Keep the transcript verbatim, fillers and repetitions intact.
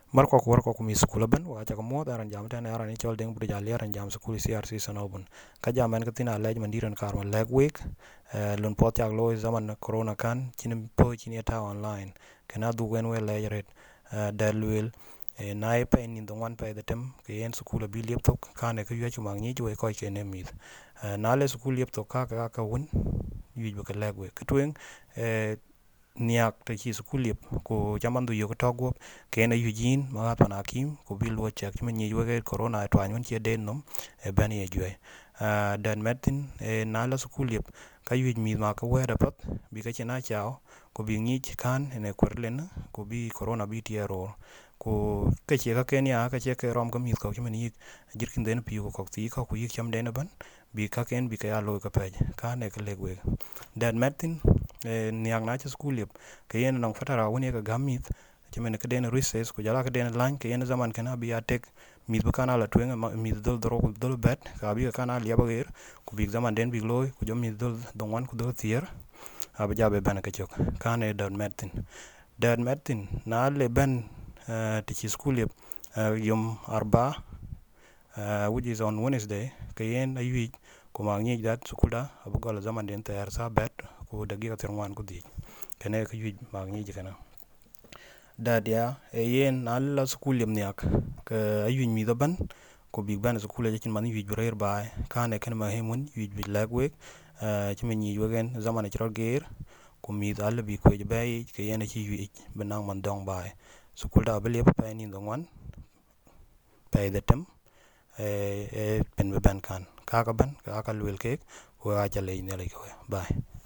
Marko ko warko ko mi skula ban wa ta ko mo daran jam tan aran ni chol deng budi jali aran jam skuli C R C sanobun ka jam en katina lej mandiran kar man leg week lon pot yak lo zaman corona kan kin po kin ta online kana du wen we lej red dalwel na e pe ni don wan pe the tem ke en skula bi laptop kan e ku yechu mag ni jo ko ke ne mi na le skul laptop ka ka ka won yu bu ka leg week twen niak te chi skulip ko jamandu yo to go ke na yujin ma pa na kim ko bil wo chek men ni we corona to anyon che den nom e ben ye jwe dan metin e na la skulip ka yuj mi ma ka we pat bi ka chena chao ko bi ni kan ne korlen ko bi corona bi ti ero ko ke che ka kenya ka che ke rom ko mi ko men yi jirkin den pi ko ko ti ko ku yi cham den ban bi ka ken bi ka ya lo ka pe ka ne ka legwe dan metin niang na ci school yep ke yen nang fatara woni ka gamit ci men ke den recess ko jala ke den lan ke yen zaman kana bi atek mi bu kana la twen mi dol dro ko dol bet ka bi kana liya bagir ko bi zaman den bi loy ko jom mi dol don wan ko dol tier aba jabe ben ka chok kana dan metin dan metin na le ben ti ci school yep yom arba which is on Wednesday ke yen ayi ko ma ngi dat sukula abu gol zaman den ter sa bet ko dagi ka terwan ko di kene ko yuj mag ni jikana dadia e yen alla school yem niak ke ayun mi daban ko big ban school e kin man yuj brer ba kane ken ma hemun yuj bi lagwe ci men yi wogen zaman ci roger ko mi dal bi ko bay ke yen ci yuj benang man dong ba school da bele pa ni dongwan pay the tem e pen be ban kan ka ka ban ka ka lwel ke ko a jale ne le ko bye.